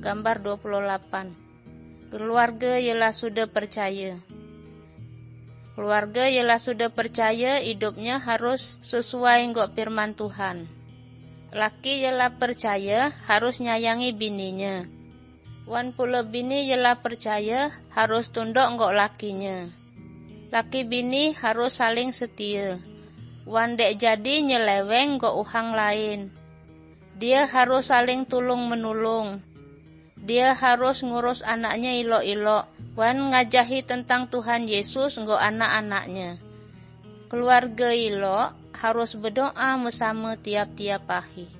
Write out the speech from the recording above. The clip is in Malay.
Gambar 28. Keluarga ialah sudah percaya. Keluarga ialah sudah percaya, hidupnya harus sesuai dengan firman Tuhan. Laki ialah percaya, harus nyayangi bininya. Wan pula bini ialah percaya, harus tunduk dengan lakinya. Laki bini harus saling setia. Wan dek jadi nyeleweng dengan uhang lain. Dia harus saling tulung menolong. Dia harus ngurus anaknya ilok-ilok. Wan ngajahi tentang Tuhan Yesus nggo anak-anaknya. Keluarga ilok harus berdoa bersama tiap-tiap hari.